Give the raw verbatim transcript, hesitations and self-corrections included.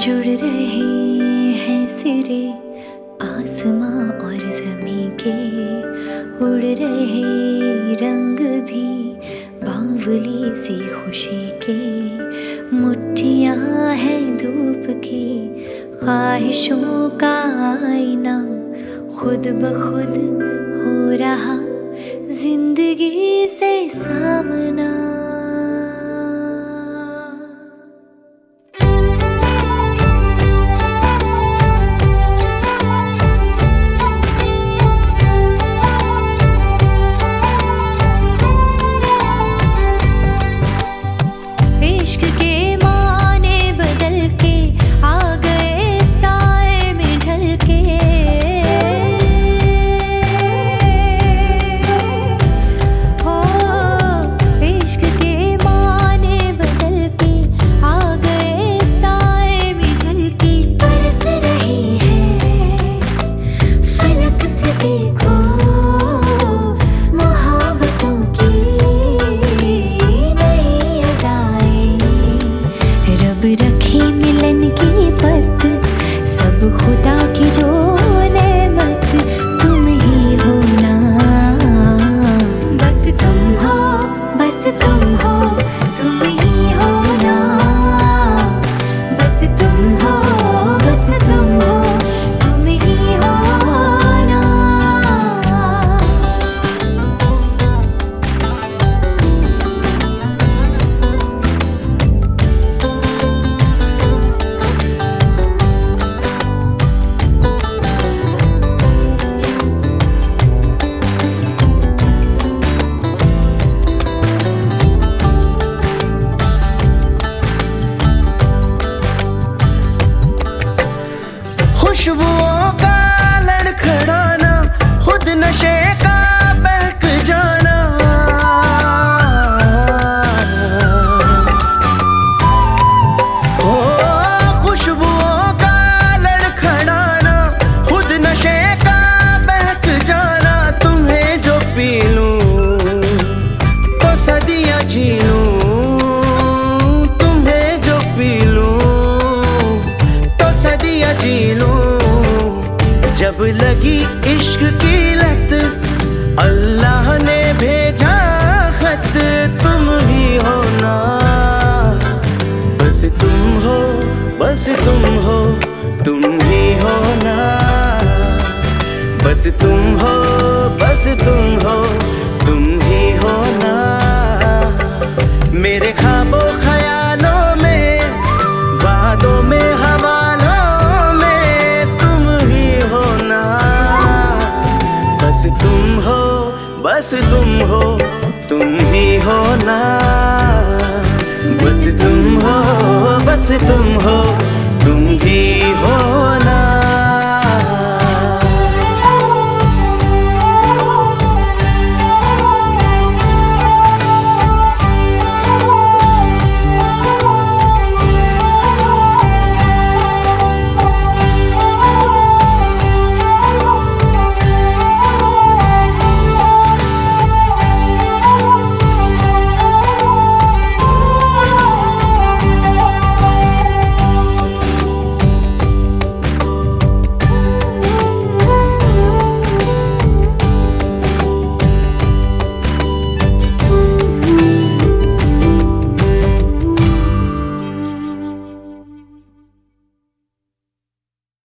जुड़ रहे हैं सिरे आसमां और ज़मीं के, उड़ रहे रंग भी बावली सी खुशी के। मुट्ठियाँ हैं धूप की ख्वाहिशों का आईना, खुद ब खुद हो रहा जिंदगी से सामना। इश्क के माने बदल के आ गए साए में ढल के, हो इश्क के माने बदल के आ गए साए में ढल के। बरस रही है फलक से देखो मोहब्बतों की रखी मिलन की पत, सब खुदा की जो नेमत तुम ही हो ना। बस तुम हो, बस तुम हो, तुम ही हो ना। बस तुम हो, बस तुम हो, तुम ही हो ना। खुशबुओं का लड़खड़ाना, खुद नशे का बहक जाना। ओ खुशबुओं का लड़खड़ाना, खुद नशे का बहक जाना। तुम्हें जो पी लूं तो सदियां जी लूं, तुम्हें जो पी लूं तो सदियां जी लूं। जब लगी इश्क की लत, अल्लाह ने भेजा खत, तुम ही हो ना। बस तुम हो, बस तुम हो, तुम ही हो ना। बस तुम हो, बस तुम हो, तुम ही हो ना। मेरे ख्वाबों ख्यालों में, वादों में, हवालों में तुम ही हो ना। बस तुम हो, बस तुम हो, तुम ही हो ना। बस तुम हो, बस तुम हो, तुम ही हो ना।